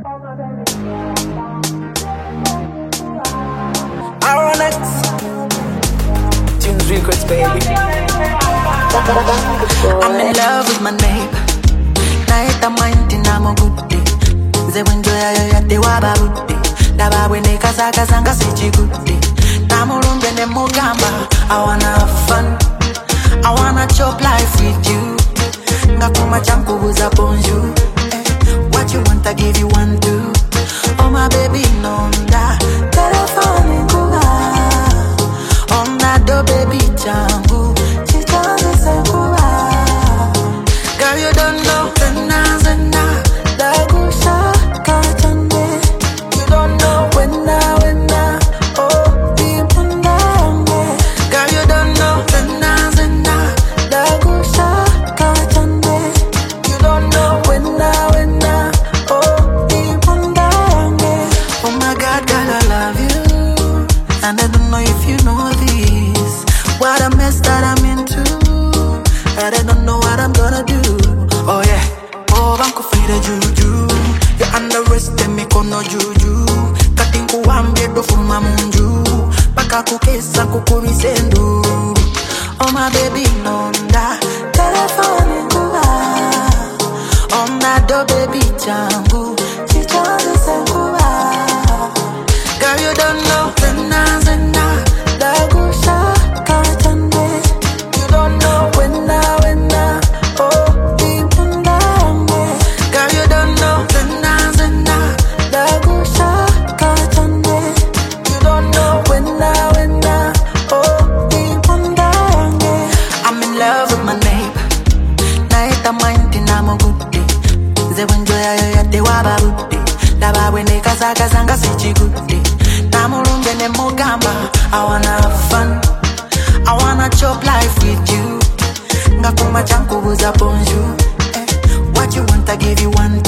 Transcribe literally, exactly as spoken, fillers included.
Aronex Tunes Records, baby. I'm in love with my neighbor. Naita mind na mo good day. Ze wenjo ya ya ya te wa ba good day. Da ba we ne kasa kasa nga si good day. Na mo rumbe ne mo gamba. I wanna have fun. I wanna chop life with you. Nga kuma changu buza bonjour. Eh, what you want I give you one do. Oh my baby nonda. Telephone kuga. On that do baby changu. Chichaze se kuga. Girl you don't know zena zena. Dagusha kachande. You don't know when na when na. Oh dipunda me. Girl you don't know zena zena. Dagusha kachande. You don't know when na when na. Oh dipunda me. Oh my God, girl I love you. And I don't know if you know this. What a mess that I'm into. And I don't know what I'm gonna do. Oh yeah. Oh, banko fire juju. You underestimate me kono juju. Katingu wambe do fuma munju. Baka kukesa kukumisendu. Oh my baby nonda. Telephone kuga. On that do baby changu. Chichaze senkuba. Girl you don't know zena zena. Dagusha kachande. You don't know when na when na. Oh dipunda me. Girl you don't know zena zena. Dagusha kachande. You don't know when na when na. Oh dipunda me. I'm in love with my neighbor. Naita mind na mo good day. Ze wenjo ya ya ya te wa ba good day. Da ba we ne kasa kasa nga si good day. Na mo rumbe ne mo gamba. I wanna have fun. I wanna chop life with you. Nga kuma changu buza bonjour. Eh, what you want I give you one.